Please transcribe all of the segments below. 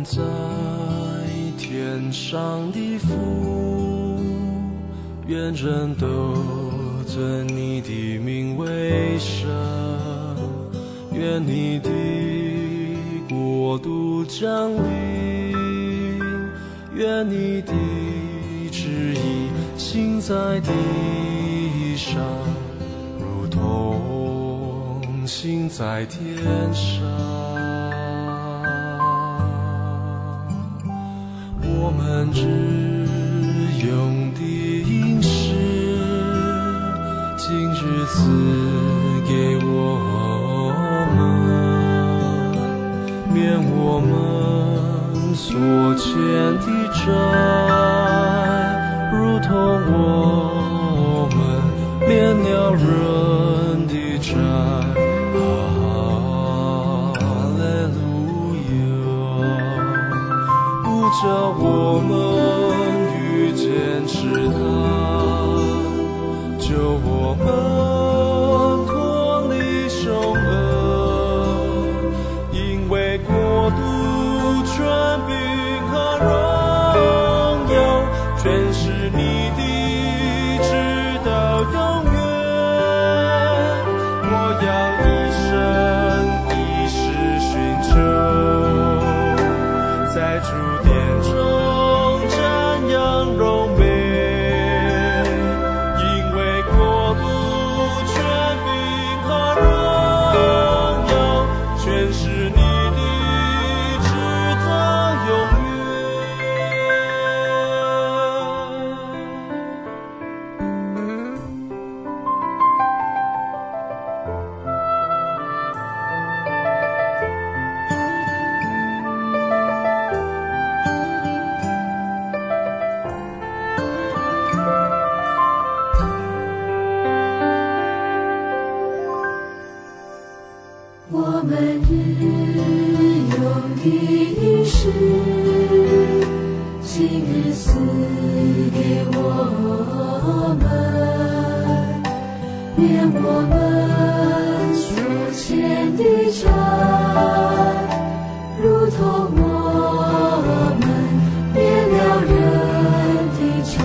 在天上的父，愿人都尊你的名为圣，愿你的国度降临，愿你的旨意行在地上，如同行在天上。我们日用的饮食，今日赐给我们，免我们所欠的债，如同我们免了人的债。叫我们遇见试探，救我们脱离凶恶，因为国度、权柄和荣耀，全是你的，直到永远。我要一生一世寻求，在主我们日用的饮食，今日赐给我们，免我们所欠的债，如同我们免了人的债。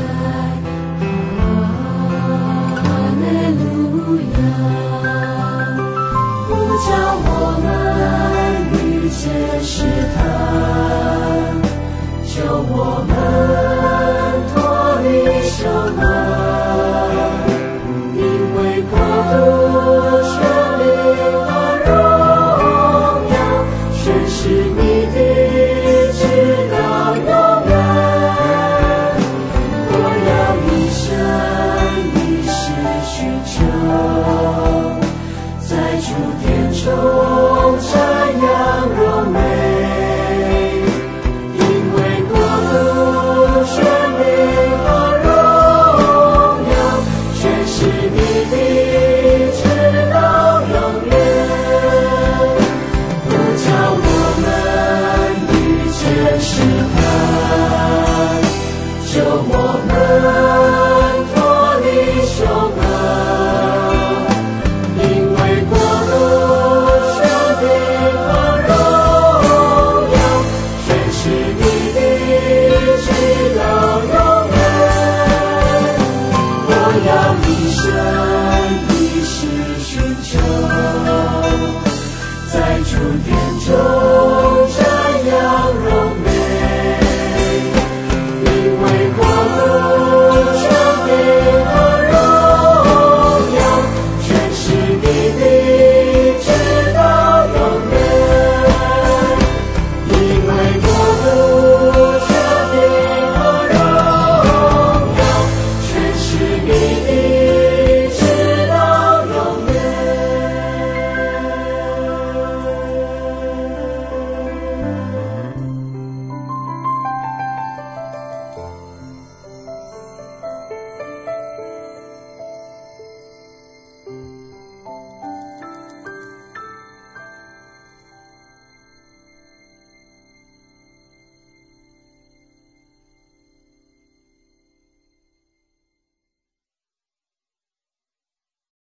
哈利路亚！不叫我们遇见试探，救我们脱离凶恶，因为国度、权柄和荣耀，全是你的，直到永远。我要一生一世寻求，在主殿中瞻仰荣美，因为国度、权柄和荣耀，全是你的，直到永远。不叫我们遇见试探，救我们